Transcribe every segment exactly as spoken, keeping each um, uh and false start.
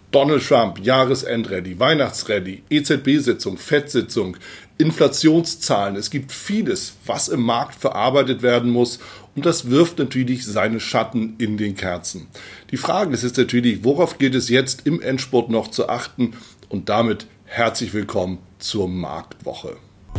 Donald Trump, Jahresendrallye, Weihnachtsrallye, E Z B-Sitzung, Fed-Sitzung, Inflationszahlen. Es gibt vieles, was im Markt verarbeitet werden muss. Und das wirft natürlich seine Schatten in den Kerzen. Die Frage ist jetzt natürlich, worauf gilt es jetzt im Endspurt noch zu achten? Und damit herzlich willkommen zur Marktwoche.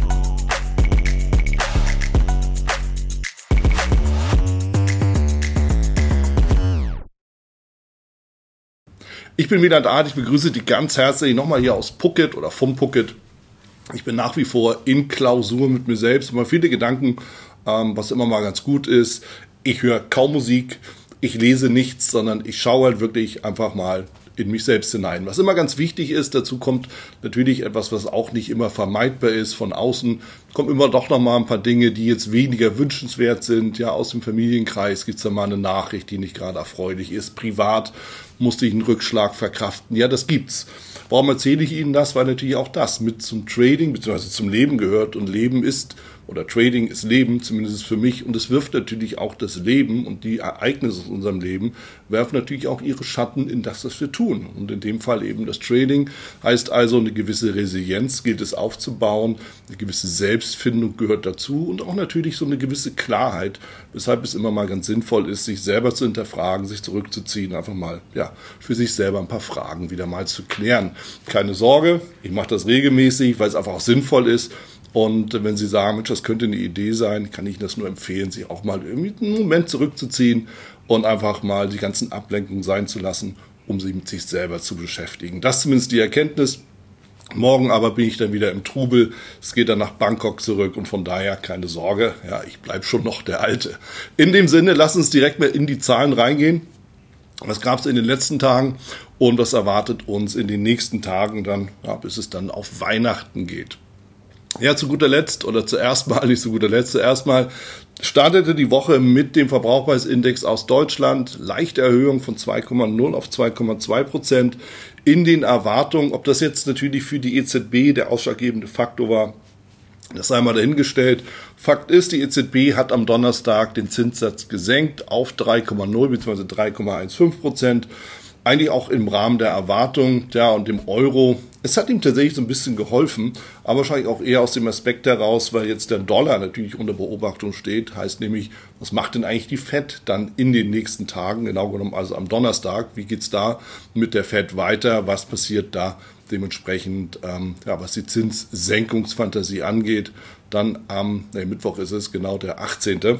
Ich bin Wieland Art, ich begrüße dich ganz herzlich nochmal hier aus Phuket oder von Phuket. Ich bin nach wie vor in Klausur mit mir selbst, immer viele Gedanken, ähm, was immer mal ganz gut ist. Ich höre kaum Musik, ich lese nichts, sondern ich schaue halt wirklich einfach mal in mich selbst hinein. Was immer ganz wichtig ist, dazu kommt natürlich etwas, was auch nicht immer vermeidbar ist. Von außen kommen immer doch noch mal ein paar Dinge, die jetzt weniger wünschenswert sind. Ja, aus dem Familienkreis gibt es da mal eine Nachricht, die nicht gerade erfreulich ist. Privat musste ich einen Rückschlag verkraften. Ja, das gibt's. Warum erzähle ich Ihnen das? Weil natürlich auch das mit zum Trading bzw. zum Leben gehört. Und Leben ist, oder Trading ist Leben, zumindest für mich. Und es wirft natürlich auch das Leben und die Ereignisse aus unserem Leben, werfen natürlich auch ihre Schatten in das, was wir tun. Und in dem Fall eben das Trading heißt also, eine gewisse Resilienz gilt es aufzubauen, eine gewisse Selbstfindung gehört dazu und auch natürlich so eine gewisse Klarheit, weshalb es immer mal ganz sinnvoll ist, sich selber zu hinterfragen, sich zurückzuziehen, einfach mal ja für sich selber ein paar Fragen wieder mal zu klären. Keine Sorge, ich mache das regelmäßig, weil es einfach auch sinnvoll ist. Und wenn Sie sagen, Mensch, das könnte eine Idee sein, kann ich das nur empfehlen, sich auch mal irgendwie einen Moment zurückzuziehen und einfach mal die ganzen Ablenkungen sein zu lassen, um sich mit sich selber zu beschäftigen. Das ist zumindest die Erkenntnis. Morgen aber bin ich dann wieder im Trubel. Es geht dann nach Bangkok zurück und von daher keine Sorge. Ja, ich bleibe schon noch der Alte. In dem Sinne, lass uns direkt mal in die Zahlen reingehen. Was gab es in den letzten Tagen und was erwartet uns in den nächsten Tagen dann, ja, bis es dann auf Weihnachten geht? Ja, zu guter Letzt oder zuerst mal, nicht zu guter Letzt, zuerst mal startete die Woche mit dem Verbraucherpreisindex aus Deutschland. Leichte Erhöhung von zwei Komma null auf zwei Komma zwei Prozent in den Erwartungen. Ob das jetzt natürlich für die E Z B der ausschlaggebende Faktor war, das sei mal dahingestellt. Fakt ist, die E Z B hat am Donnerstag den Zinssatz gesenkt auf drei Komma null bzw. drei Komma fünfzehn Prozent. Eigentlich auch im Rahmen der Erwartung, ja, und dem Euro. Es hat ihm tatsächlich so ein bisschen geholfen, aber wahrscheinlich auch eher aus dem Aspekt heraus, weil jetzt der Dollar natürlich unter Beobachtung steht. Heißt nämlich, was macht denn eigentlich die Fed dann in den nächsten Tagen, genau genommen also am Donnerstag? Wie geht's da mit der Fed weiter? Was passiert da dementsprechend, ähm, ja, was die Zinssenkungsfantasie angeht? Dann am nee, Mittwoch ist es, genau der achtzehnte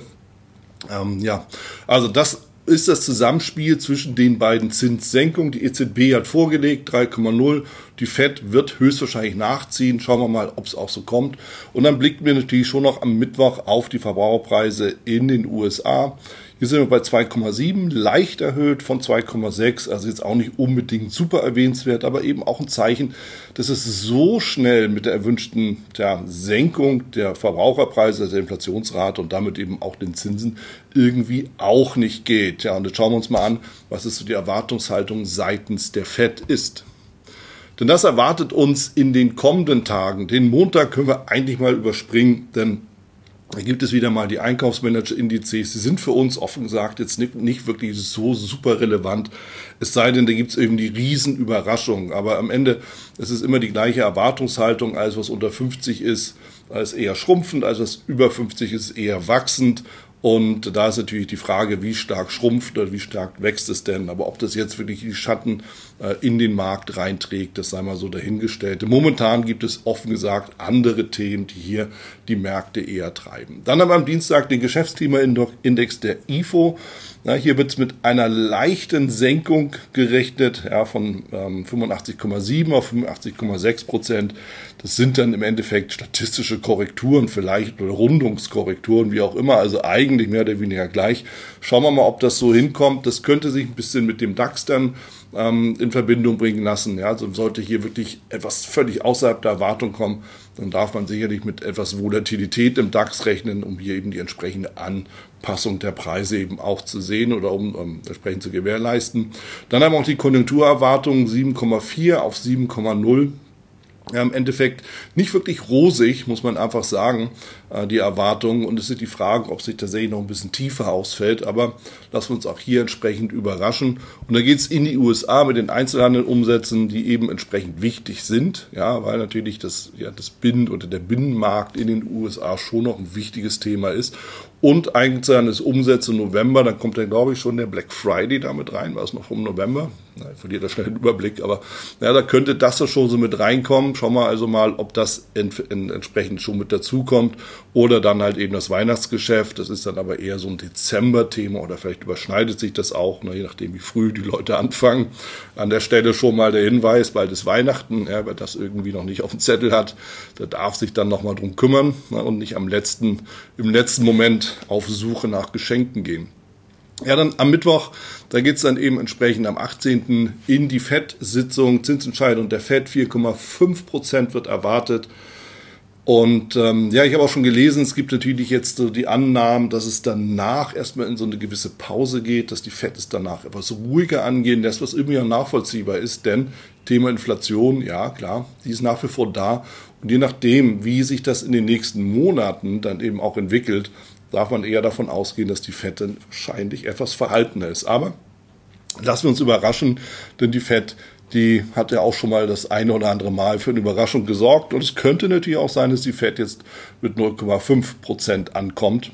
Ähm, ja, also das ist das Zusammenspiel zwischen den beiden Zinssenkungen. Die E Z B hat vorgelegt, drei Komma null. Die Fed wird höchstwahrscheinlich nachziehen. Schauen wir mal, ob es auch so kommt. Und dann blicken wir natürlich schon noch am Mittwoch auf die Verbraucherpreise in den U S A. Hier sind wir bei zwei Komma sieben, leicht erhöht von zwei Komma sechs, also jetzt auch nicht unbedingt super erwähnenswert, aber eben auch ein Zeichen, dass es so schnell mit der erwünschten ja, Senkung der Verbraucherpreise, der Inflationsrate und damit eben auch den Zinsen irgendwie auch nicht geht. Ja, und jetzt schauen wir uns mal an, was es so die Erwartungshaltung seitens der Fed ist. Denn das erwartet uns in den kommenden Tagen. Den Montag können wir eigentlich mal überspringen, denn da gibt es wieder mal die Einkaufsmanager-Indizes. Die sind für uns offen gesagt jetzt nicht, nicht wirklich so super relevant. Es sei denn, da gibt es irgendwie Riesenüberraschungen. Aber am Ende ist es immer die gleiche Erwartungshaltung. Alles, was unter fünfzig ist, ist eher schrumpfend. Alles, was über fünfzig ist, eher wachsend. Und da ist natürlich die Frage, wie stark schrumpft oder wie stark wächst es denn. Aber ob das jetzt wirklich die Schatten äh, in den Markt reinträgt, das sei mal so dahingestellt. Momentan gibt es offen gesagt andere Themen, die hier die Märkte eher treiben. Dann haben wir am Dienstag den Geschäftsklimaindex der I F O. Ja, hier wird es mit einer leichten Senkung gerechnet, ja, von ähm, fünfundachtzig Komma sieben auf fünfundachtzig Komma sechs Prozent. Das sind dann im Endeffekt statistische Korrekturen vielleicht oder Rundungskorrekturen, wie auch immer, also eigentlich mehr oder weniger gleich. Schauen wir mal, ob das so hinkommt. Das könnte sich ein bisschen mit dem DAX dann ähm, in Verbindung bringen lassen. Ja, also sollte hier wirklich etwas völlig außerhalb der Erwartung kommen, dann darf man sicherlich mit etwas Volatilität im DAX rechnen, um hier eben die entsprechende Anpassung der Preise eben auch zu sehen oder um, um entsprechend zu gewährleisten. Dann haben wir auch die Konjunkturerwartungen sieben Komma vier auf sieben Komma null. Ja, im Endeffekt nicht wirklich rosig, muss man einfach sagen. äh, die Erwartungen. Und es sind die Fragen, ob sich tatsächlich noch ein bisschen tiefer ausfällt. Aber lassen wir uns auch hier entsprechend überraschen. Und dann geht es in die U S A mit den Einzelhandelumsätzen, die eben entsprechend wichtig sind. Ja, weil natürlich das, ja, das Binnen- oder der Binnenmarkt in den U S A schon noch ein wichtiges Thema ist. Und Einzelhandelsumsätze im November, dann kommt ja, glaube ich, schon der Black Friday damit rein, war es noch im November? Na, ich verliere da schnell den Überblick, aber ja, da könnte das ja schon so mit reinkommen. Schauen wir also mal, ob das ent- entsprechend schon mit dazukommt oder dann halt eben das Weihnachtsgeschäft. Das ist dann aber eher so ein Dezember-Thema oder vielleicht überschneidet sich das auch, ne, je nachdem, wie früh die Leute anfangen. An der Stelle schon mal der Hinweis, bald ist Weihnachten, ja, wer das irgendwie noch nicht auf dem Zettel hat, der darf sich dann nochmal drum kümmern, ne, und nicht am letzten, im letzten Moment auf Suche nach Geschenken gehen. Ja, dann am Mittwoch, da geht's dann eben entsprechend am achtzehnten in die Fed-Sitzung, Zinsentscheidung der Fed, vier Komma fünf Prozent wird erwartet. Und ähm, ja, ich habe auch schon gelesen, es gibt natürlich jetzt so die Annahmen, dass es danach erstmal in so eine gewisse Pause geht, dass die Fed es danach etwas ruhiger angehen lässt, was irgendwie auch nachvollziehbar ist, denn Thema Inflation, ja klar, die ist nach wie vor da. Und je nachdem, wie sich das in den nächsten Monaten dann eben auch entwickelt, darf man eher davon ausgehen, dass die Fed dann wahrscheinlich etwas verhaltener ist. Aber lassen wir uns überraschen, denn die Fed, die hat ja auch schon mal das eine oder andere Mal für eine Überraschung gesorgt. Und es könnte natürlich auch sein, dass die Fed jetzt mit null Komma fünf Prozent ankommt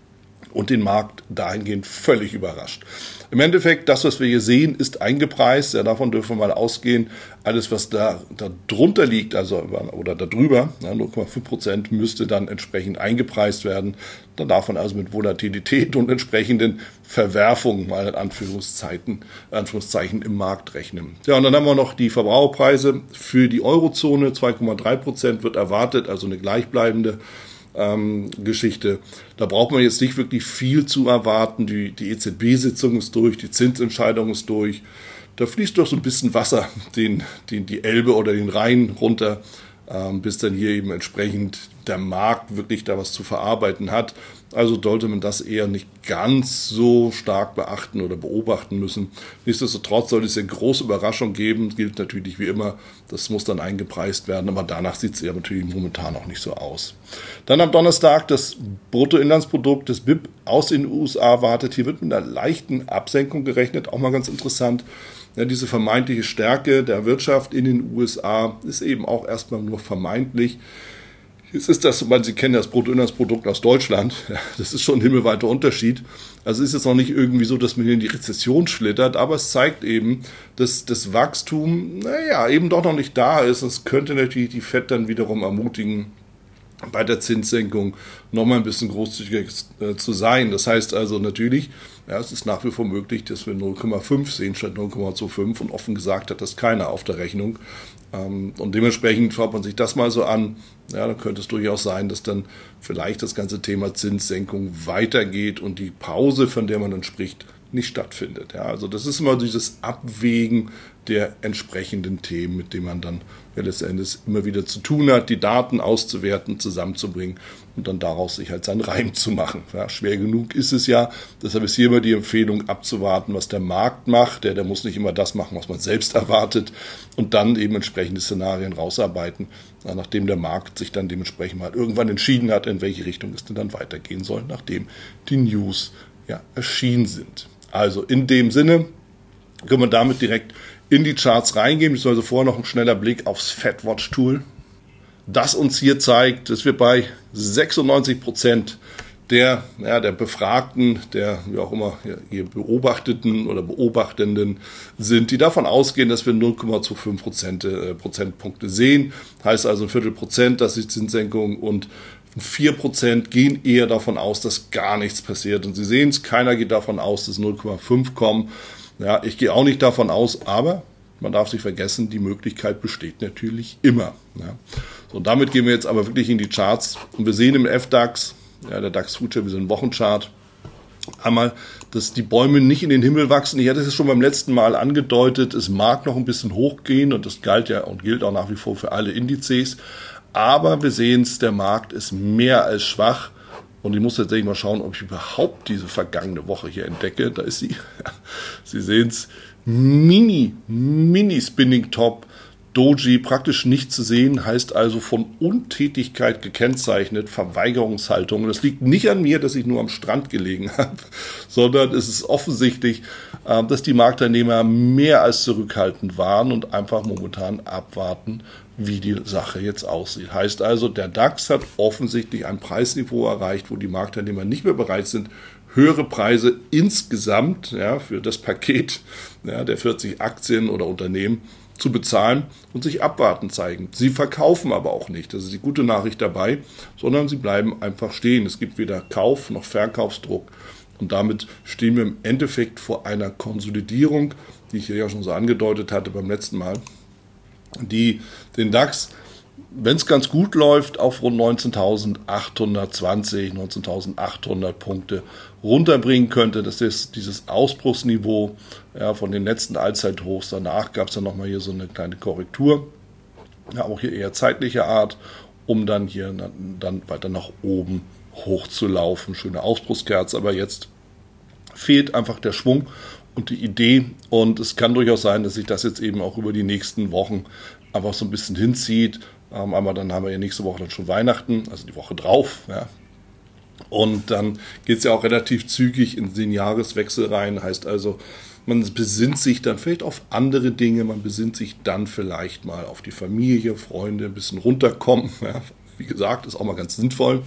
und den Markt dahingehend völlig überrascht. Im Endeffekt, das, was wir hier sehen, ist eingepreist. Ja, davon dürfen wir mal ausgehen. Alles, was da, da drunter liegt, also oder darüber, ja, null Komma fünf Prozent, müsste dann entsprechend eingepreist werden. Dann darf man also mit Volatilität und entsprechenden Verwerfungen mal in Anführungszeichen, Anführungszeichen im Markt rechnen. Ja, und dann haben wir noch die Verbraucherpreise für die Eurozone. zwei Komma drei Prozent wird erwartet, also eine gleichbleibende Ähm, Geschichte. Da braucht man jetzt nicht wirklich viel zu erwarten. Die, die E Z B-Sitzung ist durch, die Zinsentscheidung ist durch. Da fließt doch so ein bisschen Wasser den, den, die Elbe oder den Rhein runter, ähm, bis dann hier eben entsprechend der Markt wirklich da was zu verarbeiten hat. Also sollte man das eher nicht ganz so stark beachten oder beobachten müssen. Nichtsdestotrotz soll es eine große Überraschung geben. Gilt natürlich wie immer, das muss dann eingepreist werden, aber danach sieht es ja natürlich momentan auch nicht so aus. Dann am Donnerstag das Bruttoinlandsprodukt des B I P aus den U S A wartet. Hier wird mit einer leichten Absenkung gerechnet, auch mal ganz interessant. Ja, diese vermeintliche Stärke der Wirtschaft in den U S A ist eben auch erstmal nur vermeintlich. Jetzt ist das, weil Sie kennen das Bruttoinlandsprodukt aus Deutschland, das ist schon ein himmelweiter Unterschied. Also es ist jetzt noch nicht irgendwie so, dass man hier in die Rezession schlittert, aber es zeigt eben, dass das Wachstum, naja, eben doch noch nicht da ist. Das könnte natürlich die Fed dann wiederum ermutigen, bei der Zinssenkung noch mal ein bisschen großzügiger äh, zu sein. Das heißt also natürlich, ja, es ist nach wie vor möglich, dass wir null Komma fünf sehen statt null Komma fünfundzwanzig und offen gesagt hat das keiner auf der Rechnung. Ähm, und dementsprechend schaut man sich das mal so an, ja, dann könnte es durchaus sein, dass dann vielleicht das ganze Thema Zinssenkung weitergeht und die Pause, von der man dann spricht, nicht stattfindet. Ja, also das ist immer dieses Abwägen der entsprechenden Themen, mit denen man dann ja letztendlich immer wieder zu tun hat, die Daten auszuwerten, zusammenzubringen und dann daraus sich halt seinen Reim zu machen. Ja, schwer genug ist es ja, deshalb ist hier immer die Empfehlung abzuwarten, was der Markt macht. Der, der muss nicht immer das machen, was man selbst erwartet und dann eben entsprechende Szenarien rausarbeiten, nachdem der Markt sich dann dementsprechend mal irgendwann entschieden hat, in welche Richtung es denn dann weitergehen soll, nachdem die News ja erschienen sind. Also in dem Sinne können wir damit direkt in die Charts reingehen. Ich soll also vorher noch ein schneller Blick aufs FedWatch-Tool, das uns hier zeigt, dass wir bei sechsundneunzig Prozent der, ja, der Befragten, der wie auch immer hier Beobachteten oder Beobachtenden sind, die davon ausgehen, dass wir null Komma fünfundzwanzig Prozent, äh, Prozentpunkte sehen. Heißt also ein Viertel Prozent, das ist Zinssenkung und vier Prozent gehen eher davon aus, dass gar nichts passiert. Und Sie sehen es, keiner geht davon aus, dass null Komma fünf kommen. Ja, ich gehe auch nicht davon aus, aber man darf sich vergessen, die Möglichkeit besteht natürlich immer. Ja. So, damit gehen wir jetzt aber wirklich in die Charts. Und wir sehen im F DAX, ja, der DAX Future, wie so ein Wochenchart, einmal, dass die Bäume nicht in den Himmel wachsen. Ich hatte es schon beim letzten Mal angedeutet, es mag noch ein bisschen hochgehen und das galt ja und gilt auch nach wie vor für alle Indizes. Aber wir sehen es, der Markt ist mehr als schwach. Und ich muss tatsächlich mal schauen, ob ich überhaupt diese vergangene Woche hier entdecke. Da ist sie. Sie sehen es. Mini, Mini Spinning Top Doji praktisch nicht zu sehen, heißt also von Untätigkeit gekennzeichnet, Verweigerungshaltung. Das liegt nicht an mir, dass ich nur am Strand gelegen habe, sondern es ist offensichtlich, dass die Marktteilnehmer mehr als zurückhaltend waren und einfach momentan abwarten, wie die Sache jetzt aussieht. Heißt also, der DAX hat offensichtlich ein Preisniveau erreicht, wo die Marktteilnehmer nicht mehr bereit sind, höhere Preise insgesamt ja, für das Paket ja, der vierzig Aktien oder Unternehmen zu bezahlen und sich abwarten zeigen. Sie verkaufen aber auch nicht, das ist die gute Nachricht dabei, sondern sie bleiben einfach stehen. Es gibt weder Kauf- noch Verkaufsdruck und damit stehen wir im Endeffekt vor einer Konsolidierung, die ich ja schon so angedeutet hatte beim letzten Mal, die den DAX, wenn es ganz gut läuft, auf rund neunzehntausendachthundertzwanzig, neunzehntausendachthundert Punkte runterbringen könnte. Das ist dieses Ausbruchsniveau ja, von den letzten Allzeithochs. Danach gab es dann nochmal hier so eine kleine Korrektur, ja, auch hier eher zeitlicher Art, um dann hier dann weiter nach oben hochzulaufen. Schöne Ausbruchskerze, aber jetzt fehlt einfach der Schwung und die Idee. Und es kann durchaus sein, dass sich das jetzt eben auch über die nächsten Wochen einfach so ein bisschen hinzieht. Ähm, aber dann haben wir ja nächste Woche dann schon Weihnachten, also die Woche drauf. Ja. Und dann geht es ja auch relativ zügig in den Jahreswechsel rein. Heißt also, man besinnt sich dann vielleicht auf andere Dinge. Man besinnt sich dann vielleicht mal auf die Familie, Freunde, ein bisschen runterkommen. Ja. Wie gesagt, ist auch mal ganz sinnvoll,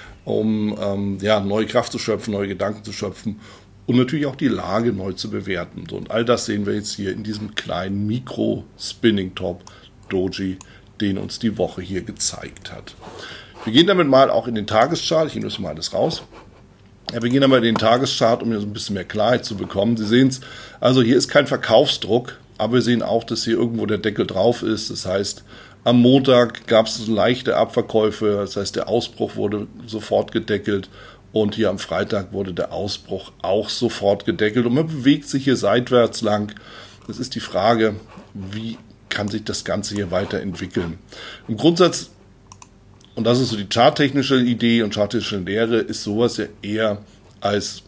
um ähm, ja, neue Kraft zu schöpfen, neue Gedanken zu schöpfen. Und natürlich auch die Lage neu zu bewerten. So, und all das sehen wir jetzt hier in diesem kleinen Mikro-Spinning-Top Doji, den uns die Woche hier gezeigt hat. Wir gehen damit mal auch in den Tageschart. Ich nehme das mal alles raus. Ja, wir gehen einmal in den Tageschart, um hier so ein bisschen mehr Klarheit zu bekommen. Sie sehen es, also hier ist kein Verkaufsdruck, aber wir sehen auch, dass hier irgendwo der Deckel drauf ist. Das heißt, am Montag gab es leichte Abverkäufe. Das heißt, der Ausbruch wurde sofort gedeckelt. Und hier am Freitag wurde der Ausbruch auch sofort gedeckelt. Und man bewegt sich hier seitwärts lang. Das ist die Frage, wie kann sich das Ganze hier weiterentwickeln. Im Grundsatz, und das ist so die charttechnische Idee und charttechnische Lehre, ist sowas ja eher als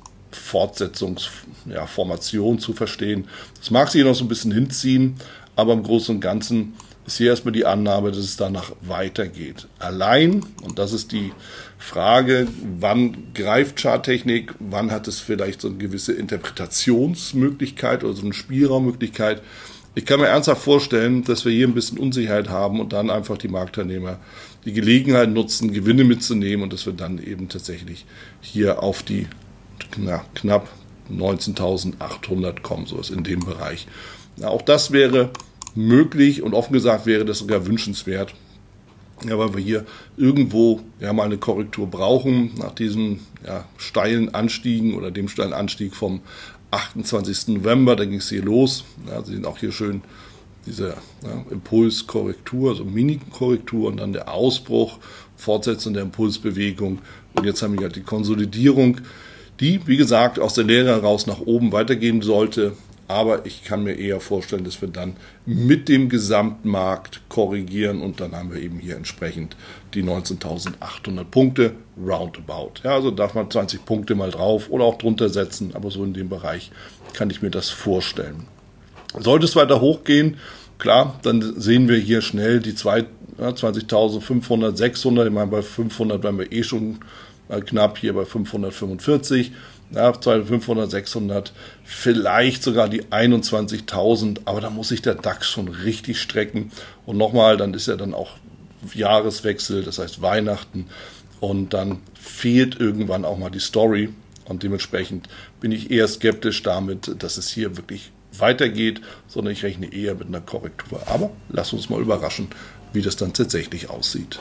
Fortsetzungsformation ja, zu verstehen. Das mag sich hier noch so ein bisschen hinziehen, aber im Großen und Ganzen ist hier erstmal die Annahme, dass es danach weitergeht. Allein, und das ist die Frage, wann greift Charttechnik, wann hat es vielleicht so eine gewisse Interpretationsmöglichkeit oder so eine Spielraummöglichkeit. Ich kann mir ernsthaft vorstellen, dass wir hier ein bisschen Unsicherheit haben und dann einfach die Marktteilnehmer die Gelegenheit nutzen, Gewinne mitzunehmen und dass wir dann eben tatsächlich hier auf die na, knapp neunzehntausendachthundert kommen, so ist in dem Bereich. Na, auch das wäre möglich und offen gesagt wäre das sogar wünschenswert, ja, weil wir hier irgendwo ja mal eine Korrektur brauchen nach diesem ja, steilen Anstiegen oder dem steilen Anstieg vom achtundzwanzigsten November, da ging es hier los. Ja, Sie sehen auch hier schön diese ja, Impulskorrektur, also Mini-Korrektur und dann der Ausbruch, Fortsetzung der Impulsbewegung. Und jetzt haben wir halt die Konsolidierung, die, wie gesagt, aus der Lehre heraus nach oben weitergehen sollte. Aber ich kann mir eher vorstellen, dass wir dann mit dem Gesamtmarkt korrigieren und dann haben wir eben hier entsprechend die neunzehntausendachthundert Punkte roundabout. Ja, also darf man zwanzig Punkte mal drauf oder auch drunter setzen, aber so in dem Bereich kann ich mir das vorstellen. Sollte es weiter hochgehen, klar, dann sehen wir hier schnell die zwanzigtausendfünfhundert, sechshundert. Ich meine, bei fünfhundert bleiben wir eh schon knapp, hier bei fünfhundertfünfundvierzig. Ja, fünfhundert, sechshundert, vielleicht sogar die einundzwanzigtausend, aber da muss sich der DAX schon richtig strecken. Und nochmal, dann ist ja dann auch Jahreswechsel, das heißt Weihnachten, und dann fehlt irgendwann auch mal die Story. Und dementsprechend bin ich eher skeptisch damit, dass es hier wirklich weitergeht, sondern ich rechne eher mit einer Korrektur. Aber lass uns mal überraschen, wie das dann tatsächlich aussieht.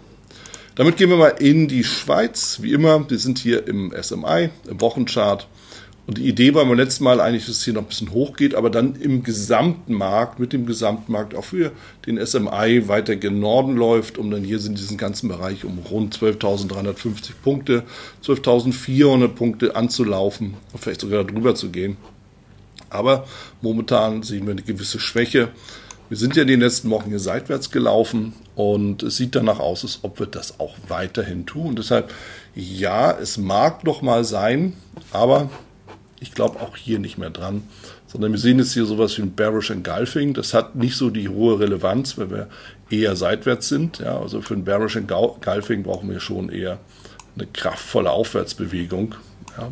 Damit gehen wir mal in die Schweiz. Wie immer, wir sind hier im S M I, im Wochenchart. Und die Idee war beim letzten Mal eigentlich, dass es hier noch ein bisschen hochgeht, aber dann im gesamten Markt, mit dem Gesamtmarkt auch für den S M I weiter gen Norden läuft, um dann hier in diesem ganzen Bereich um rund zwölftausenddreihundertfünfzig Punkte, zwölftausendvierhundert Punkte anzulaufen und vielleicht sogar darüber zu gehen. Aber momentan sehen wir eine gewisse Schwäche. Wir sind ja in den letzten Wochen hier seitwärts gelaufen und es sieht danach aus, als ob wir das auch weiterhin tun. Und deshalb, ja, es mag noch mal sein, aber ich glaube auch hier nicht mehr dran, sondern wir sehen jetzt hier sowas wie ein Bearish Engulfing. Das hat nicht so die hohe Relevanz, weil wir eher seitwärts sind. Ja, also für ein Bearish Engulfing brauchen wir schon eher eine kraftvolle Aufwärtsbewegung. Ja,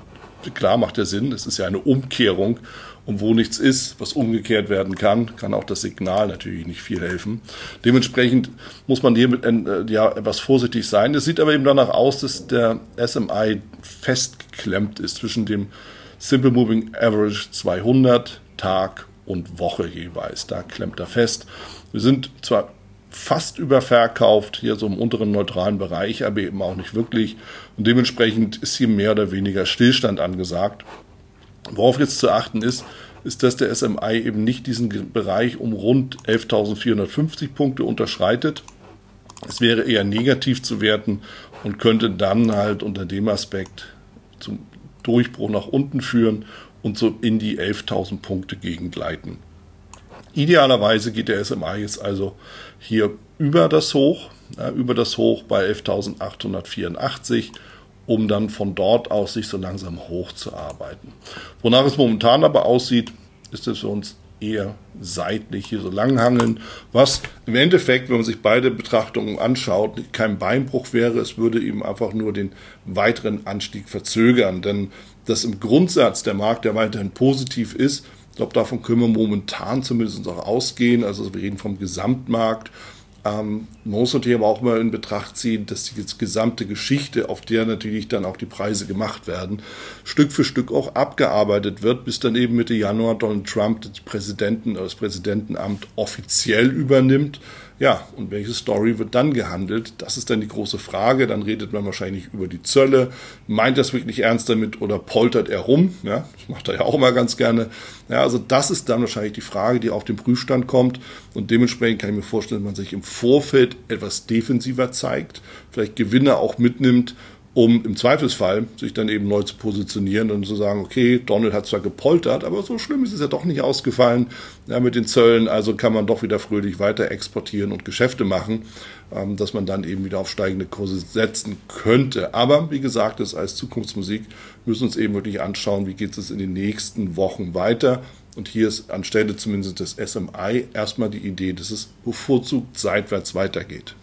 klar macht der Sinn, es ist ja eine Umkehrung. Und wo nichts ist, was umgekehrt werden kann, kann auch das Signal natürlich nicht viel helfen. Dementsprechend muss man hier mit, äh, ja, etwas vorsichtig sein. Es sieht aber eben danach aus, dass der S M I festgeklemmt ist zwischen dem Simple Moving Average zweihundert, Tag und Woche jeweils. Da klemmt er fest. Wir sind zwar fast überverkauft, hier so im unteren neutralen Bereich, aber eben auch nicht wirklich. Und dementsprechend ist hier mehr oder weniger Stillstand angesagt. Worauf jetzt zu achten ist, ist, dass der S M I eben nicht diesen Bereich um rund elftausendvierhundertfünfzig Punkte unterschreitet. Es wäre eher negativ zu werten und könnte dann halt unter dem Aspekt zum Durchbruch nach unten führen und so in die elftausend Punkte gegengleiten. Idealerweise geht der S M I jetzt also hier über das Hoch, ja, über das Hoch bei elftausendachthundertvierundachtzig, um dann von dort aus sich so langsam hochzuarbeiten. Wonach es momentan aber aussieht, ist es für uns eher seitlich hier so langhangeln, was im Endeffekt, wenn man sich beide Betrachtungen anschaut, kein Beinbruch wäre. Es würde eben einfach nur den weiteren Anstieg verzögern, denn dass im Grundsatz der Markt, der weiterhin positiv ist, ich glaube, davon können wir momentan zumindest auch ausgehen. Also wir reden vom Gesamtmarkt. Ähm, man muss natürlich aber auch mal in Betracht ziehen, dass die gesamte Geschichte, auf der natürlich dann auch die Preise gemacht werden, Stück für Stück auch abgearbeitet wird, bis dann eben Mitte Januar Donald Trump das Präsidenten, das Präsidentenamt offiziell übernimmt. Ja, und welche Story wird dann gehandelt? Das ist dann die große Frage. Dann redet man wahrscheinlich über die Zölle. Meint das wirklich ernst damit oder poltert er rum? Ja, das macht er ja auch immer ganz gerne. Ja, also das ist dann wahrscheinlich die Frage, die auf den Prüfstand kommt. Und dementsprechend kann ich mir vorstellen, dass man sich im Vorfeld etwas defensiver zeigt, vielleicht Gewinne auch mitnimmt, um im Zweifelsfall sich dann eben neu zu positionieren und zu sagen, okay, Donald hat zwar gepoltert, aber so schlimm ist es ja doch nicht ausgefallen, ja, mit den Zöllen, also kann man doch wieder fröhlich weiter exportieren und Geschäfte machen, ähm, dass man dann eben wieder auf steigende Kurse setzen könnte. Aber wie gesagt, das ist als Zukunftsmusik, müssen uns eben wirklich anschauen, wie geht es in den nächsten Wochen weiter. Und hier ist anstelle zumindest des S M I erstmal die Idee, dass es bevorzugt seitwärts weitergeht.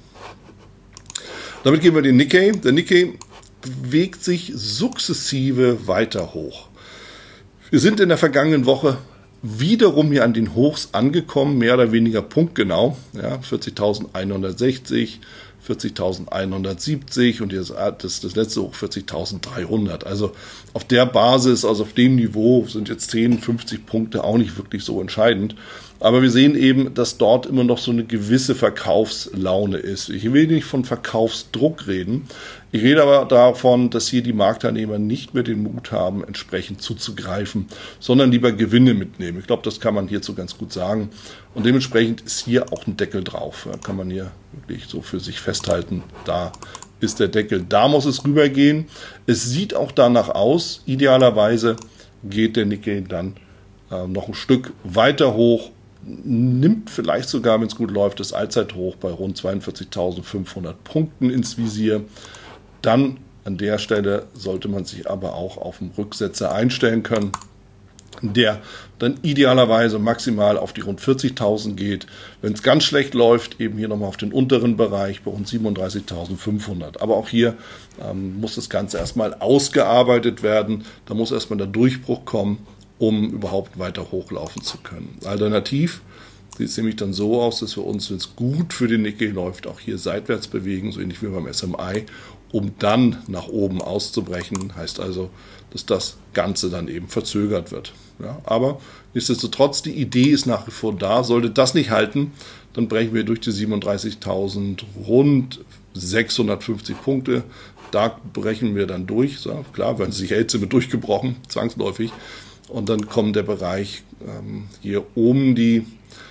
Damit gehen wir den Nikkei. Der Nikkei bewegt sich sukzessive weiter hoch. Wir sind in der vergangenen Woche wiederum hier an den Hochs angekommen, mehr oder weniger punktgenau, ja, vierzigtausendeinhundertsechzig, vierzigtausendeinhundertsiebzig und jetzt das, das letzte Hoch vierzigtausenddreihundert. Also auf der Basis, also auf dem Niveau sind jetzt zehn, fünfzig Punkte auch nicht wirklich so entscheidend. Aber wir sehen eben, dass dort immer noch so eine gewisse Verkaufslaune ist. Ich will nicht von Verkaufsdruck reden. Ich rede aber davon, dass hier die Marktteilnehmer nicht mehr den Mut haben, entsprechend zuzugreifen, sondern lieber Gewinne mitnehmen. Ich glaube, das kann man hierzu ganz gut sagen. Und dementsprechend ist hier auch ein Deckel drauf. Da kann man hier wirklich so für sich festhalten. Da ist der Deckel. Da muss es rübergehen. Es sieht auch danach aus. Idealerweise geht der Nikkei dann äh, noch ein Stück weiter hoch, nimmt vielleicht sogar, wenn es gut läuft, das Allzeithoch bei rund zweiundvierzigtausendfünfhundert Punkten ins Visier. Dann an der Stelle sollte man sich aber auch auf den Rücksetzer einstellen können, der dann idealerweise maximal auf die rund vierzigtausend geht. Wenn es ganz schlecht läuft, eben hier nochmal auf den unteren Bereich bei rund siebenunddreißigtausendfünfhundert. Aber auch hier ähm, muss das Ganze erstmal ausgearbeitet werden. Da muss erstmal der Durchbruch kommen, um überhaupt weiter hochlaufen zu können. Alternativ sieht es nämlich dann so aus, dass wir uns, wenn es gut für den Nikkei läuft, auch hier seitwärts bewegen, so ähnlich wie beim S M I, um dann nach oben auszubrechen. Heißt also, dass das Ganze dann eben verzögert wird. Ja, aber nichtsdestotrotz, die Idee ist nach wie vor da. Sollte das nicht halten, dann brechen wir durch die siebenunddreißigtausend rund sechshundertfünfzig Punkte. Da brechen wir dann durch. So, klar, wenn es sich hält, sind wir durchgebrochen, zwangsläufig. Und dann kommt der Bereich ähm, hier um die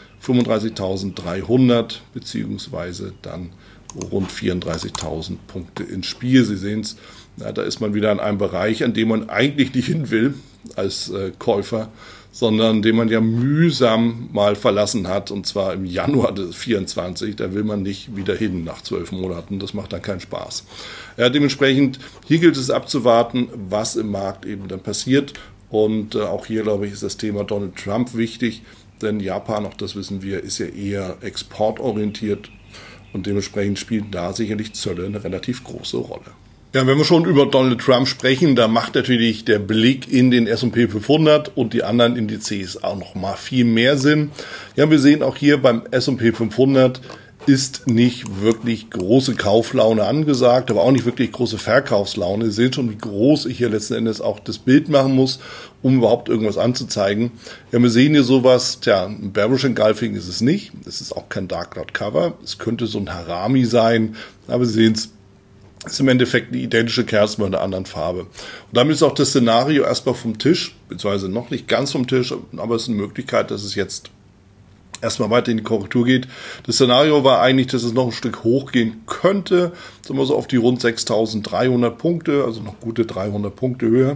fünfunddreißigtausenddreihundert beziehungsweise dann rund vierunddreißigtausend Punkte ins Spiel. Sie sehen es, ja, da ist man wieder in einem Bereich, an dem man eigentlich nicht hin will als äh, Käufer, sondern den man ja mühsam mal verlassen hat, und zwar im Januar vierundzwanzig. Da will man nicht wieder hin nach zwölf Monaten. Das macht dann keinen Spaß. Ja, dementsprechend, hier gilt es abzuwarten, was im Markt eben dann passiert. Und äh, auch hier, glaube ich, ist das Thema Donald Trump wichtig, denn Japan, auch das wissen wir, ist ja eher exportorientiert und dementsprechend spielen da sicherlich Zölle eine relativ große Rolle. Ja, wenn wir schon über Donald Trump sprechen, da macht natürlich der Blick in den S und P fünfhundert und die anderen Indizes auch noch mal viel mehr Sinn. Ja, wir sehen auch hier beim S und P fünfhundert ist nicht wirklich große Kauflaune angesagt, aber auch nicht wirklich große Verkaufslaune. Sie sehen schon, wie groß ich hier letzten Endes auch das Bild machen muss, um überhaupt irgendwas anzuzeigen. Ja, wir sehen hier sowas, tja, ein Bearish Engulfing ist es nicht. Es ist auch kein Dark Cloud Cover. Es könnte so ein Harami sein, aber Sie sehen es, ist im Endeffekt eine identische Kerze mit einer anderen Farbe. Und damit ist auch das Szenario erstmal vom Tisch, beziehungsweise noch nicht ganz vom Tisch, aber es ist eine Möglichkeit, dass es jetzt erstmal weiter in die Korrektur geht. Das Szenario war eigentlich, dass es noch ein Stück hochgehen könnte, sagen wir so auf die rund sechstausenddreihundert Punkte, also noch gute dreihundert Punkte höher.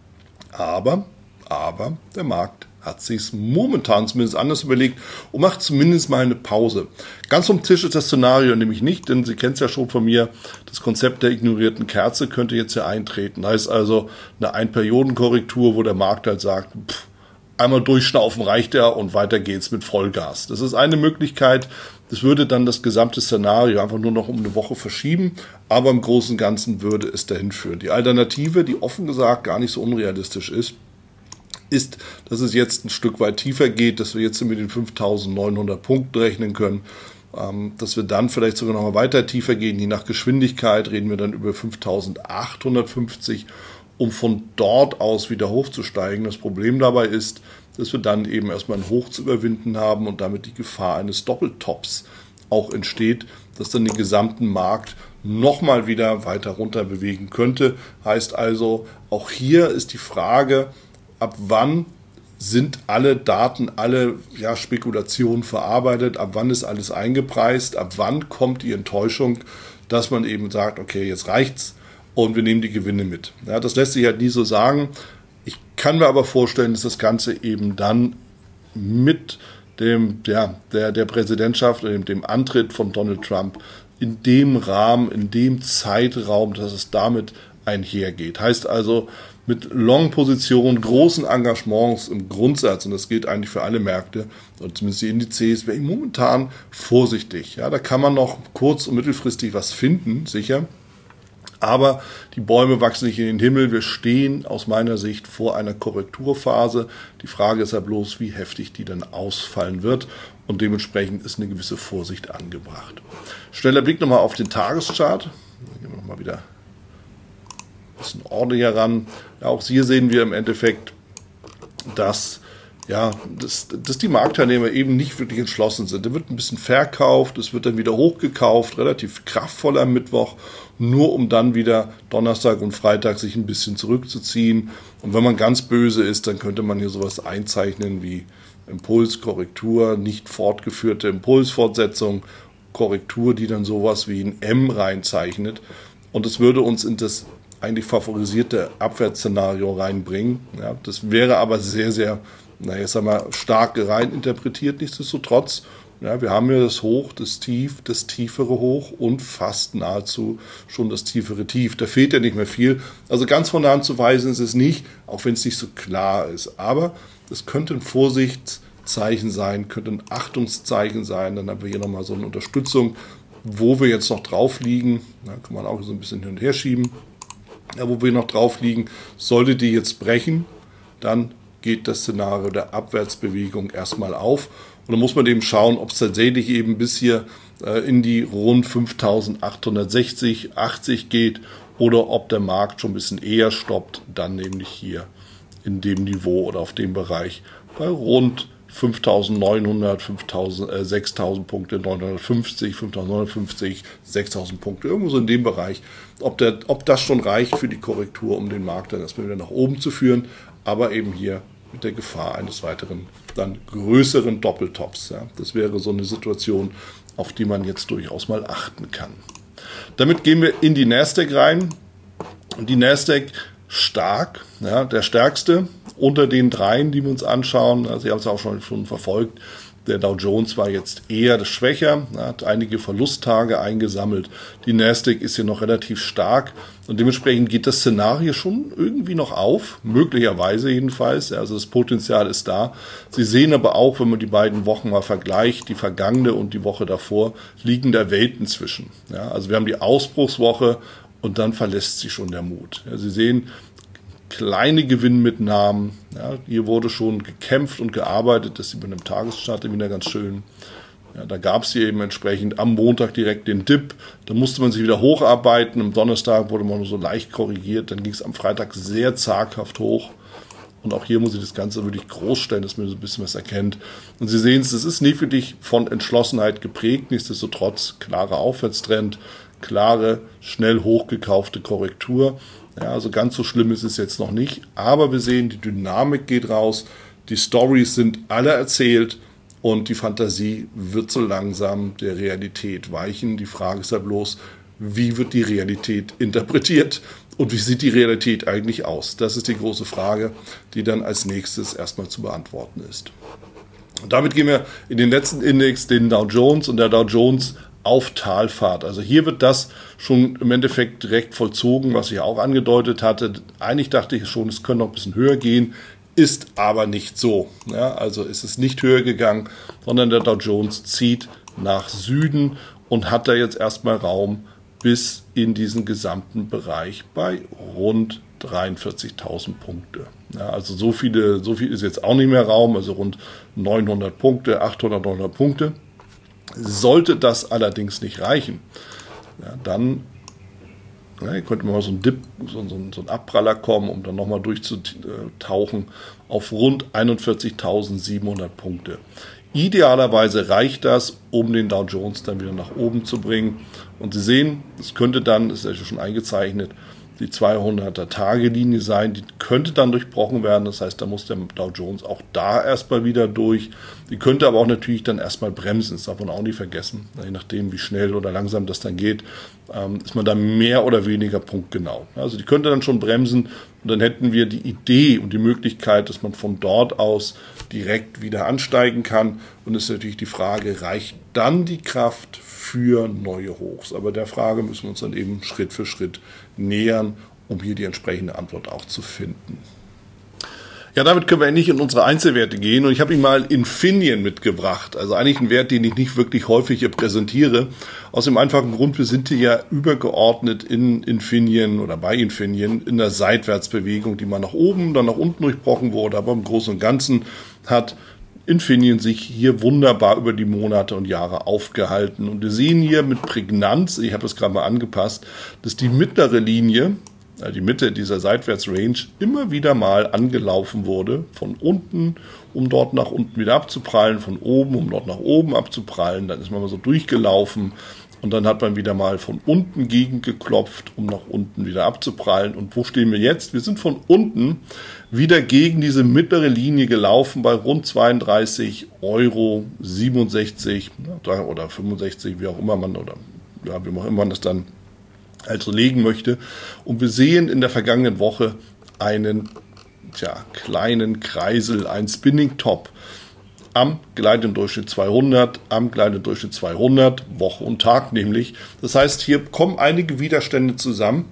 Aber, aber der Markt hat sich momentan zumindest anders überlegt und macht zumindest mal eine Pause. Ganz vom Tisch ist das Szenario nämlich nicht, denn Sie kennen es ja schon von mir, das Konzept der ignorierten Kerze könnte jetzt ja eintreten. Heißt also eine Ein-Perioden-Korrektur, wo der Markt halt sagt, pff, einmal durchschnaufen reicht ja und weiter geht's mit Vollgas. Das ist eine Möglichkeit. Das würde dann das gesamte Szenario einfach nur noch um eine Woche verschieben, aber im Großen und Ganzen würde es dahin führen. Die Alternative, die offen gesagt gar nicht so unrealistisch ist, ist, dass es jetzt ein Stück weit tiefer geht, dass wir jetzt mit den fünftausendneunhundert Punkten rechnen können, ähm, dass wir dann vielleicht sogar noch mal weiter tiefer gehen. Je nach Geschwindigkeit reden wir dann über fünftausendachthundertfünfzig, um von dort aus wieder hochzusteigen. Das Problem dabei ist, dass wir dann eben erstmal ein Hoch zu überwinden haben und damit die Gefahr eines Doppeltops auch entsteht, dass dann den gesamten Markt nochmal wieder weiter runter bewegen könnte. Heißt also, auch hier ist die Frage, ab wann sind alle Daten, alle ja, Spekulationen verarbeitet, ab wann ist alles eingepreist, ab wann kommt die Enttäuschung, dass man eben sagt, okay, jetzt reicht's und wir nehmen die Gewinne mit. Ja, das lässt sich halt nie so sagen. Ich kann mir aber vorstellen, dass das Ganze eben dann mit dem, ja, der, der Präsidentschaft oder dem, dem Antritt von Donald Trump in dem Rahmen, in dem Zeitraum, dass es damit einhergeht. Heißt also, mit Long-Positionen, großen Engagements im Grundsatz, und das gilt eigentlich für alle Märkte, und zumindest die Indizes, wäre ich momentan vorsichtig. Ja, da kann man noch kurz- und mittelfristig was finden, sicher. Aber die Bäume wachsen nicht in den Himmel. Wir stehen aus meiner Sicht vor einer Korrekturphase. Die Frage ist ja bloß, wie heftig die dann ausfallen wird. Und dementsprechend ist eine gewisse Vorsicht angebracht. Schneller Blick nochmal auf den Tageschart. Da gehen wir nochmal wieder ein bisschen ordentlicher ran. Ja, auch hier sehen wir im Endeffekt, dass, ja, dass, dass die Marktteilnehmer eben nicht wirklich entschlossen sind. Da wird ein bisschen verkauft, es wird dann wieder hochgekauft, relativ kraftvoll am Mittwoch, nur um dann wieder Donnerstag und Freitag sich ein bisschen zurückzuziehen. Und wenn man ganz böse ist, dann könnte man hier sowas einzeichnen wie Impulskorrektur, nicht fortgeführte Impulsfortsetzung, Korrektur, die dann sowas wie ein M reinzeichnet. Und das würde uns in das eigentlich favorisierte Abwärtsszenario reinbringen. Ja, das wäre aber sehr, sehr, na jetzt sagen wir, stark rein interpretiert. Nichtsdestotrotz, ja, wir haben ja das Hoch, das Tief, das tiefere Hoch und fast nahezu schon das tiefere Tief. Da fehlt ja nicht mehr viel. Also ganz von der Hand zu weisen ist es nicht, auch wenn es nicht so klar ist. Aber das könnte ein Vorsichtszeichen sein, könnte ein Achtungszeichen sein. Dann haben wir hier nochmal so eine Unterstützung, wo wir jetzt noch drauf liegen. Da kann man auch so ein bisschen hin und her schieben. Ja, wo wir noch drauf liegen, sollte die jetzt brechen, dann geht das Szenario der Abwärtsbewegung erstmal auf. Und dann muss man eben schauen, ob es tatsächlich eben bis hier äh, in die rund fünftausendachthundertsechzig, achtzig geht oder ob der Markt schon ein bisschen eher stoppt, dann nämlich hier in dem Niveau oder auf dem Bereich bei rund fünftausendneunhundert, fünftausend, äh, sechstausend Punkte, neunhundertfünfzig, fünftausendneunhundertfünfzig, sechstausend Punkte, irgendwo so in dem Bereich. Ob, der, ob das schon reicht für die Korrektur, um den Markt dann erstmal wieder nach oben zu führen, aber eben hier mit der Gefahr eines weiteren, dann größeren Doppeltops. Ja. Das wäre so eine Situation, auf die man jetzt durchaus mal achten kann. Damit gehen wir in die Nasdaq rein. Und die Nasdaq stark, ja, der stärkste unter den dreien, die wir uns anschauen. Also Sie haben es auch schon, schon verfolgt. Der Dow Jones war jetzt eher schwächer, hat einige Verlusttage eingesammelt. Die Nasdaq ist hier noch relativ stark und dementsprechend geht das Szenario schon irgendwie noch auf, möglicherweise jedenfalls. Also das Potenzial ist da. Sie sehen aber auch, wenn man die beiden Wochen mal vergleicht, die vergangene und die Woche davor, liegen da Welten zwischen. Ja, also wir haben die Ausbruchswoche und dann verlässt sich schon der Mut. Ja, Sie sehen, kleine Gewinnmitnahmen. Ja, hier wurde schon gekämpft und gearbeitet. Das sieht man im Tagesstart wieder ganz schön. Ja, da gab es hier eben entsprechend am Montag direkt den Dip. Da musste man sich wieder hocharbeiten. Am Donnerstag wurde man nur so leicht korrigiert. Dann ging es am Freitag sehr zaghaft hoch. Und auch hier muss ich das Ganze wirklich groß stellen, dass man so ein bisschen was erkennt. Und Sie sehen es, es ist nicht wirklich von Entschlossenheit geprägt. Nichtsdestotrotz klarer Aufwärtstrend, klare, schnell hochgekaufte Korrektur. Ja, also ganz so schlimm ist es jetzt noch nicht, aber wir sehen, die Dynamik geht raus, die Storys sind alle erzählt und die Fantasie wird so langsam der Realität weichen. Die Frage ist ja bloß, wie wird die Realität interpretiert und wie sieht die Realität eigentlich aus? Das ist die große Frage, die dann als nächstes erstmal zu beantworten ist. Und damit gehen wir in den letzten Index, den Dow Jones, und der Dow Jones auf Talfahrt. Also hier wird das schon im Endeffekt direkt vollzogen, was ich auch angedeutet hatte. Eigentlich dachte ich schon, es könnte noch ein bisschen höher gehen, ist aber nicht so. Ja, also ist es nicht höher gegangen, sondern der Dow Jones zieht nach Süden und hat da jetzt erstmal Raum bis in diesen gesamten Bereich bei rund dreiundvierzigtausend Punkte. Ja, also so viele, so viel ist jetzt auch nicht mehr Raum, also rund neunhundert Punkte, achthundert, neunhundert Punkte. Sollte das allerdings nicht reichen, ja, dann ja, könnte man mal so ein Dip, so, so, so ein Abpraller kommen, um dann nochmal durchzutauchen auf rund einundvierzigtausendsiebenhundert Punkte. Idealerweise reicht das, um den Dow Jones dann wieder nach oben zu bringen. Und Sie sehen, es könnte dann, das ist ja schon eingezeichnet, die zweihunderter-Tage-Linie sein, die könnte dann durchbrochen werden, das heißt, da muss der Dow Jones auch da erstmal wieder durch. Die könnte aber auch natürlich dann erstmal bremsen, das darf man auch nicht vergessen, je nachdem wie schnell oder langsam das dann geht, ähm, ist man da mehr oder weniger punktgenau. Also die könnte dann schon bremsen und dann hätten wir die Idee und die Möglichkeit, dass man von dort aus direkt wieder ansteigen kann und es ist natürlich die Frage, reicht dann die Kraft für neue Hochs? Aber der Frage müssen wir uns dann eben Schritt für Schritt nähern, um hier die entsprechende Antwort auch zu finden. Ja, damit können wir endlich in unsere Einzelwerte gehen und ich habe Ihnen mal Infineon mitgebracht, also eigentlich ein Wert, den ich nicht wirklich häufig hier präsentiere. Aus dem einfachen Grund, wir sind hier ja übergeordnet in Infineon oder bei Infineon in der Seitwärtsbewegung, die mal nach oben, dann nach unten durchbrochen wurde, aber im Großen und Ganzen hat Infineon sich hier wunderbar über die Monate und Jahre aufgehalten. Und wir sehen hier mit Prägnanz, ich habe es gerade mal angepasst, dass die mittlere Linie, die Mitte dieser Seitwärtsrange, immer wieder mal angelaufen wurde, von unten, um dort nach unten wieder abzuprallen, von oben, um dort nach oben abzuprallen. Dann ist man mal so durchgelaufen und dann hat man wieder mal von unten gegengeklopft, um nach unten wieder abzuprallen. Und wo stehen wir jetzt? Wir sind von unten wieder gegen diese mittlere Linie gelaufen bei rund zweiunddreißig Euro siebenundsechzig oder fünfundsechzig, wie auch immer man, oder ja, wie auch immer man das dann also legen möchte. Und wir sehen in der vergangenen Woche einen tja, kleinen Kreisel, einen Spinning Top am gleitenden Durchschnitt zweihundert, am gleitenden Durchschnitt zweihundert, Woche und Tag nämlich. Das heißt, hier kommen einige Widerstände zusammen.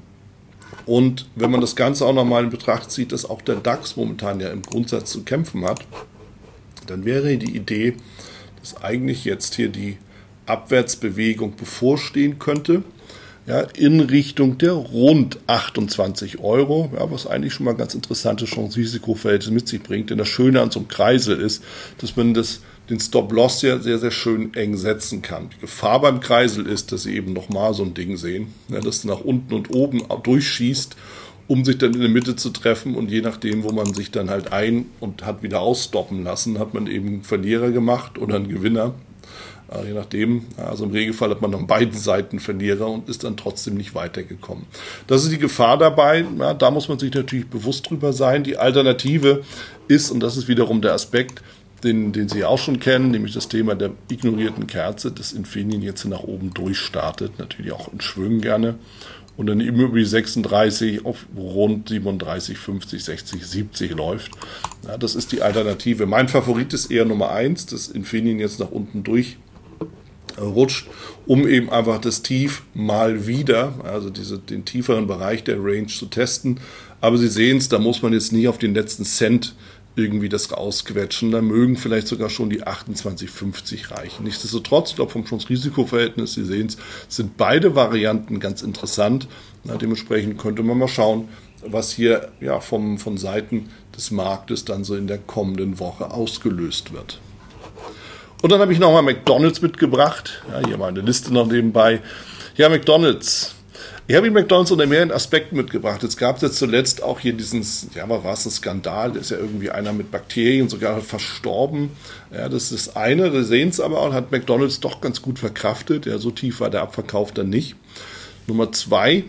Und wenn man das Ganze auch nochmal in Betracht zieht, dass auch der DAX momentan ja im Grundsatz zu kämpfen hat, dann wäre die Idee, dass eigentlich jetzt hier die Abwärtsbewegung bevorstehen könnte, ja, in Richtung der rund achtundzwanzig Euro, ja, was eigentlich schon mal ganz interessante Chance-Risiko-Verhältnisse mit sich bringt. Denn das Schöne an so einem Kreisel ist, dass man das, den Stop-Loss ja sehr, sehr schön eng setzen kann. Die Gefahr beim Kreisel ist, dass Sie eben nochmal so ein Ding sehen, ja, das nach unten und oben durchschießt, um sich dann in der Mitte zu treffen. Und je nachdem, wo man sich dann halt ein- und hat wieder ausstoppen lassen, hat man eben einen Verlierer gemacht oder einen Gewinner. Je nachdem, also im Regelfall hat man an beiden Seiten Verlierer und ist dann trotzdem nicht weitergekommen. Das ist die Gefahr dabei, ja, da muss man sich natürlich bewusst drüber sein. Die Alternative ist, und das ist wiederum der Aspekt, den, den Sie auch schon kennen, nämlich das Thema der ignorierten Kerze, dass Infineon jetzt nach oben durchstartet, natürlich auch in Schwüngen gerne. und dann immer über die sechsunddreißig auf rund siebenunddreißig, fünfzig, sechzig, siebzig läuft. Ja, das ist die Alternative. Mein Favorit ist eher Nummer eins, dass Infineon jetzt nach unten durch rutscht, um eben einfach das Tief mal wieder, also diese, den tieferen Bereich der Range zu testen. Aber Sie sehen es, da muss man jetzt nie auf den letzten Cent irgendwie das rausquetschen. Da mögen vielleicht sogar schon die achtundzwanzig fünfzig reichen. Nichtsdestotrotz, ich glaube vom Chance-Risiko-Verhältnis, Sie sehen es, sind beide Varianten ganz interessant. Na, dementsprechend könnte man mal schauen, was hier ja vom, von Seiten des Marktes dann so in der kommenden Woche ausgelöst wird. Und dann habe ich nochmal McDonald's mitgebracht. Ja, hier mal eine Liste noch nebenbei. Ja, McDonald's. Ich habe Ihnen McDonald's unter mehreren Aspekten mitgebracht. Jetzt gab es jetzt zuletzt auch hier diesen, ja, was war es, ein Skandal. Da ist ja irgendwie einer mit Bakterien sogar verstorben. Ja, das ist das eine. Wir sehen es aber auch, hat McDonald's doch ganz gut verkraftet. Ja, so tief war der Abverkauf dann nicht. Nummer zwei,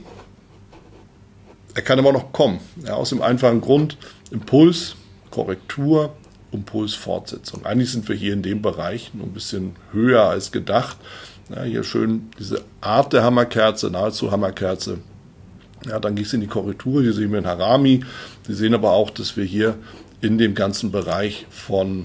er kann aber noch kommen. Ja, aus dem einfachen Grund, Impuls, Korrektur, Impulsfortsetzung. Eigentlich sind wir hier in dem Bereich noch ein bisschen höher als gedacht. Ja, hier schön diese Art der Hammerkerze, nahezu Hammerkerze. Ja, dann geht es in die Korrektur. Hier sehen wir einen Harami. Sie sehen aber auch, dass wir hier in dem ganzen Bereich von,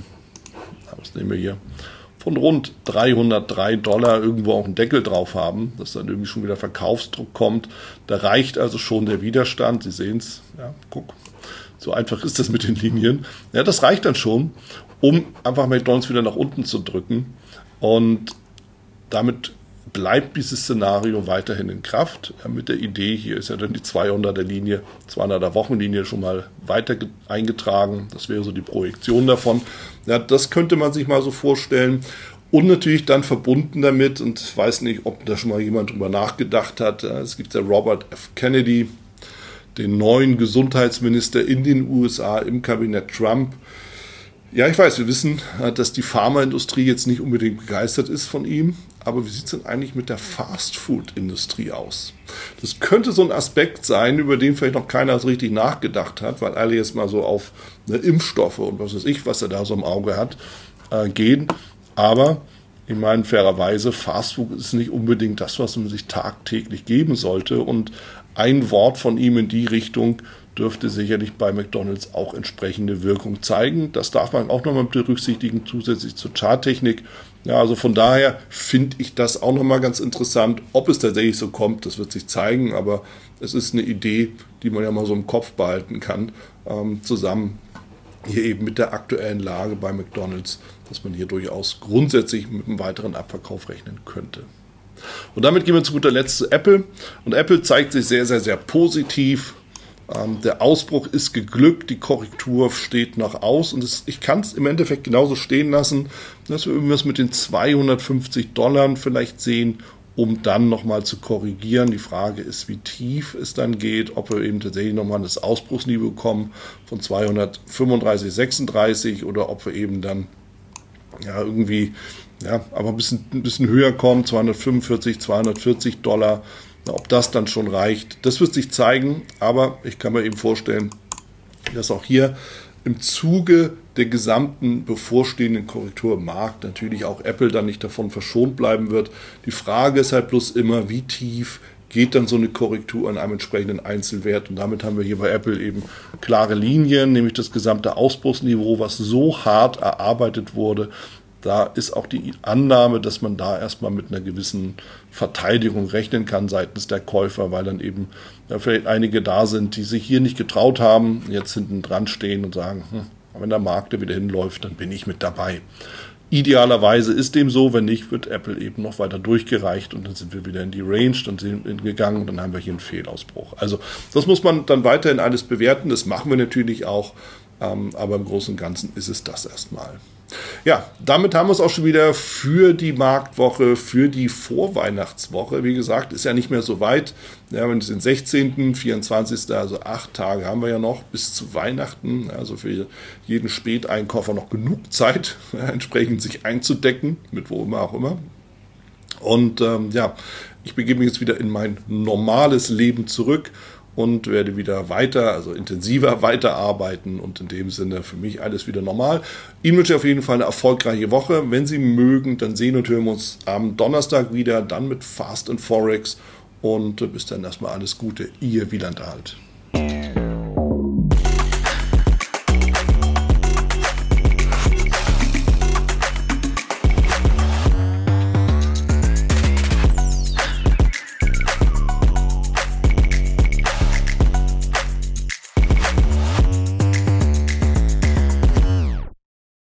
was nehmen wir hier, von rund dreihundertdrei Dollar irgendwo auch einen Deckel drauf haben, dass dann irgendwie schon wieder Verkaufsdruck kommt. Da reicht also schon der Widerstand. Sie sehen es, ja, guck. So einfach ist das mit den Linien. Ja, das reicht dann schon, um einfach McDonald's wieder nach unten zu drücken. Und damit bleibt dieses Szenario weiterhin in Kraft. Ja, mit der Idee, hier ist ja dann die zweihunderter Linie, zweihunderter Wochenlinie schon mal weiter eingetragen. Das wäre so die Projektion davon. Ja, das könnte man sich mal so vorstellen. Und natürlich dann verbunden damit, und ich weiß nicht, ob da schon mal jemand drüber nachgedacht hat, es gibt ja Robert F. Kennedy, den neuen Gesundheitsminister in den U S A im Kabinett Trump. Ja, ich weiß, wir wissen, dass die Pharmaindustrie jetzt nicht unbedingt begeistert ist von ihm, aber wie sieht es denn eigentlich mit der Fast-Food-Industrie aus? Das könnte so ein Aspekt sein, über den vielleicht noch keiner so richtig nachgedacht hat, weil alle jetzt mal so auf ne, Impfstoffe und was weiß ich, was er da so im Auge hat, äh, gehen. Aber ich meine, fairerweise, Fastfood ist nicht unbedingt das, was man sich tagtäglich geben sollte. Und ein Wort von ihm in die Richtung dürfte sicherlich bei McDonald's auch entsprechende Wirkung zeigen. Das darf man auch nochmal berücksichtigen, zusätzlich zur Charttechnik. Ja, also von daher finde ich das auch nochmal ganz interessant. Ob es tatsächlich so kommt, das wird sich zeigen. Aber es ist eine Idee, die man ja mal so im Kopf behalten kann, ähm, zusammen hier eben mit der aktuellen Lage bei McDonald's, dass man hier durchaus grundsätzlich mit einem weiteren Abverkauf rechnen könnte. Und damit gehen wir zu guter Letzt zu Apple. Und Apple zeigt sich sehr, sehr, sehr positiv. Ähm, der Ausbruch ist geglückt, die Korrektur steht noch aus. Und es, ich kann es im Endeffekt genauso stehen lassen, dass wir irgendwas mit den zweihundertfünfzig Dollar vielleicht sehen, um dann nochmal zu korrigieren. Die Frage ist, wie tief es dann geht, ob wir eben tatsächlich nochmal an das Ausbruchsniveau kommen von zweihundertfünfunddreißig, sechsunddreißig oder ob wir eben dann ja irgendwie ja, aber ein bisschen, ein bisschen höher kommen, zweihundertfünfundvierzig, zweihundertvierzig Dollar. Na, ob das dann schon reicht, das wird sich zeigen. Aber ich kann mir eben vorstellen, dass auch hier im Zuge der gesamten bevorstehenden Korrektur im Markt natürlich auch Apple dann nicht davon verschont bleiben wird. Die Frage ist halt bloß immer, wie tief geht dann so eine Korrektur an einem entsprechenden Einzelwert. Und damit haben wir hier bei Apple eben klare Linien, nämlich das gesamte Ausbruchsniveau, was so hart erarbeitet wurde. Da ist auch die Annahme, dass man da erstmal mit einer gewissen Verteidigung rechnen kann seitens der Käufer, weil dann eben ja, vielleicht einige da sind, die sich hier nicht getraut haben, jetzt hinten dran stehen und sagen, hm, wenn der Markt da wieder hinläuft, dann bin ich mit dabei. Idealerweise ist dem so, wenn nicht, wird Apple eben noch weiter durchgereicht und dann sind wir wieder in die Range, dann sind wir gegangen und dann haben wir hier einen Fehlausbruch. Also das muss man dann weiterhin alles bewerten, das machen wir natürlich auch, aber im Großen und Ganzen ist es das erstmal. Ja, damit haben wir es auch schon wieder für die Marktwoche, für die Vorweihnachtswoche. Wie gesagt, ist ja nicht mehr so weit. Ja, wenn es den sechzehnten, vierundzwanzigsten, also acht Tage haben wir ja noch bis zu Weihnachten. Also für jeden Späteinkäufer noch genug Zeit, ja, entsprechend sich einzudecken, mit wo immer auch immer. Und ähm, ja, ich begebe mich jetzt wieder in mein normales Leben zurück und werde wieder weiter, also intensiver weiterarbeiten und in dem Sinne für mich alles wieder normal. Ihnen wünsche ich auf jeden Fall eine erfolgreiche Woche. Wenn Sie mögen, dann sehen und hören wir uns am Donnerstag wieder, dann mit Fast and Forex Und bis dann erstmal alles Gute, Ihr Wieland Alt.